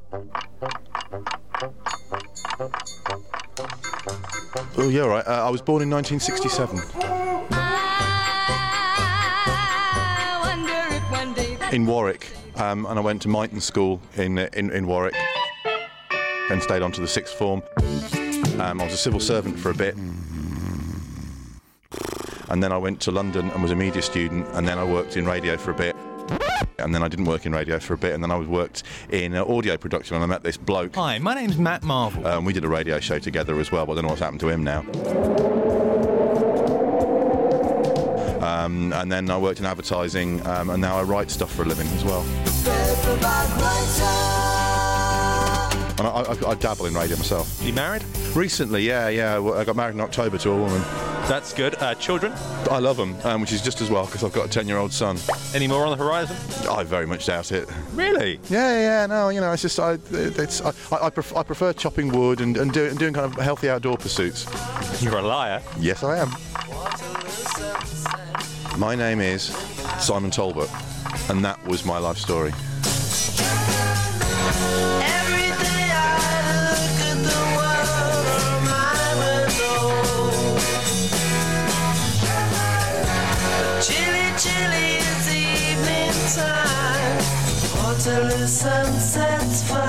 Oh, yeah, right. I was born in 1967. In Warwick, and I went to Myton School in Warwick and stayed on to the sixth form. I was a civil servant for a bit, and then I went to London and was a media student, and then I worked in radio for a bit, and then I didn't work in radio for a bit, and then I worked in audio production, and I met this bloke. Hi, my name's Matt Marvel. We did a radio show together as well, but I don't know what's happened to him now. And then I worked in advertising, and now I write stuff for a living as well. And I dabble in radio myself. You married? Recently, yeah. I got married in October to a woman. That's good. Children? I love them, which is just as well, because I've got a 10-year-old son. Any more on the horizon? I very much doubt it. Really? Yeah, no, you know, it's just, I prefer chopping wood and doing kind of healthy outdoor pursuits. You're a liar. Yes, I am. My name is Simon Talbot, and that was my life story. Every day I look at the world from my window. Chilly, it's evening time. Waterloo sunsets far